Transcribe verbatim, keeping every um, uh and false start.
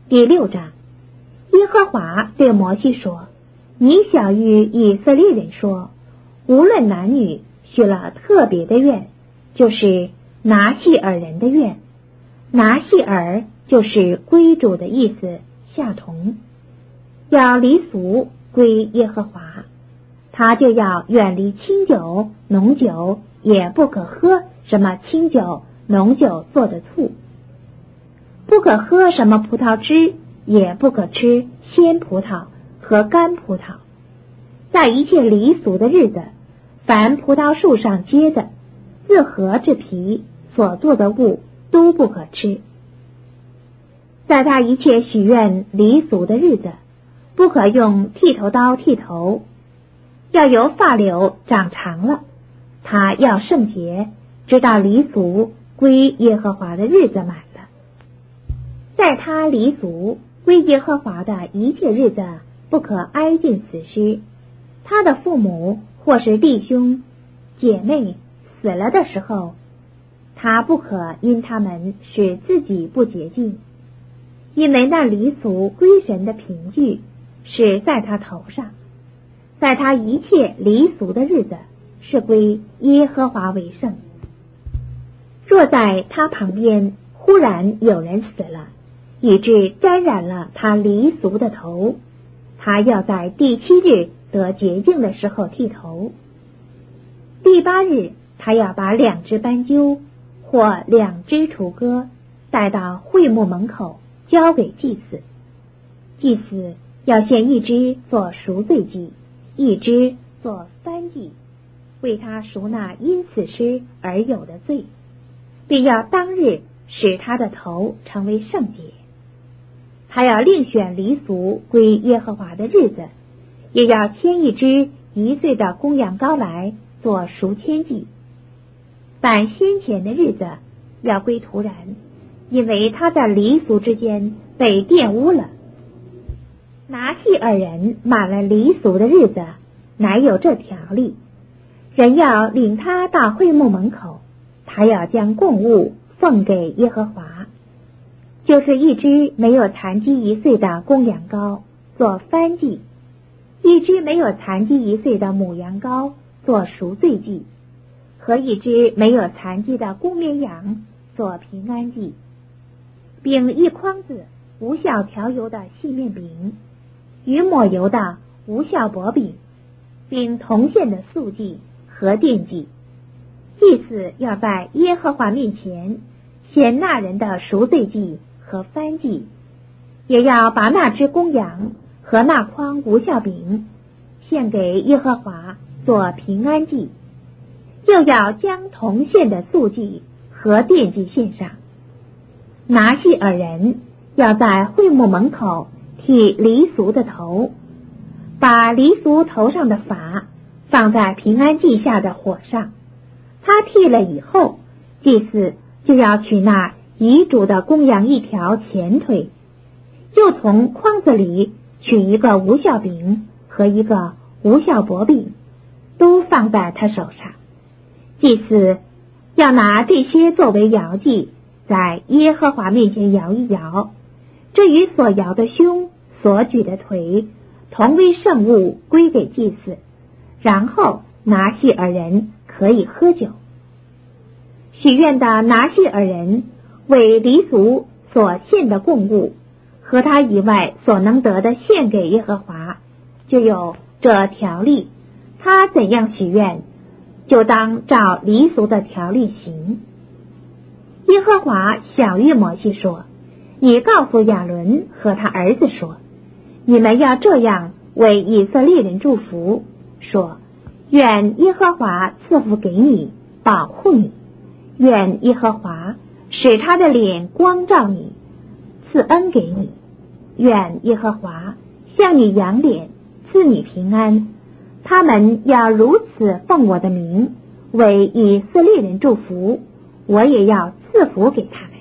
第六章，耶和华对摩西说：你小谕以色列人说，无论男女，许了特别的愿，就是拿细尔人的愿。拿细尔就是归主的意思，下同。要离俗归耶和华，他就要远离清酒、浓酒，也不可喝什么清酒、浓酒做的醋，不可喝什么葡萄汁，也不可吃鲜葡萄和干葡萄。在一切离俗的日子，凡葡萄树上结的自核制皮所做的物都不可吃。在他一切许愿离俗的日子，不可用剃头刀剃头，要由发绺长长了，他要圣洁，直到离俗归耶和华的日子满了。在他离俗归耶和华的一切日子，不可挨近死尸。他的父母或是弟兄姐妹死了的时候，他不可因他们使自己不洁净，因为那离俗归神的凭据是在他头上。在他一切离俗的日子，是归耶和华为圣。若在他旁边忽然有人死了，以致沾染了他离俗的头，他要在第七日得洁净的时候剃头。第八日，他要把两只斑鸠或两只雏鸽带到会幕门口，交给祭司。祭司要献一只做赎罪祭，一只做燔祭，为他赎那因此失而有的罪，并要当日使他的头成为圣洁。他要另选离俗归耶和华的日子，也要牵一只一岁的公羊羔来做赎愆祭。但先前的日子要归徒然，因为他在离俗之间被玷污了。拿细尔人满了离俗的日子，乃有这条例：人要领他到会幕门口，他要将供物奉给耶和华，就是一只没有残疾一岁的公羊羔做燔祭，一只没有残疾一岁的母羊羔做赎罪祭，和一只没有残疾的公绵羊做平安祭，并一筐子无酵调油的细面饼，与抹油的无酵薄饼，并铜线的素祭和奠祭。祭司要在耶和华面前献那人的赎罪祭和燔祭，也要把那只公羊和那筐无酵饼献给耶和华做平安祭，又要将铜线的素祭和奠祭献上。拿细尔人要在会幕门口剃离俗的头，把离俗头上的发放在平安祭下的火上。他剃了以后，祭司就要取那遗嘱的公羊一条前腿，又从筐子里取一个无酵饼和一个无酵薄饼，都放在他手上。祭司要拿这些作为摇祭，在耶和华面前摇一摇，这与所摇的胸、所举的腿同为圣物，归给祭司。然后拿细尔人可以喝酒。许愿的拿细尔人为离俗所献的供物，和他以外所能得的献给耶和华，就有这条例。他怎样许愿，就当照离俗的条例行。耶和华晓谕摩西说：你告诉亚伦和他儿子说，你们要这样为以色列人祝福，说：愿耶和华赐福给你，保护你；愿耶和华使他的脸光照你，赐恩给你；愿耶和华向你扬脸，赐你平安。他们要如此奉我的名为以色列人祝福，我也要赐福给他们。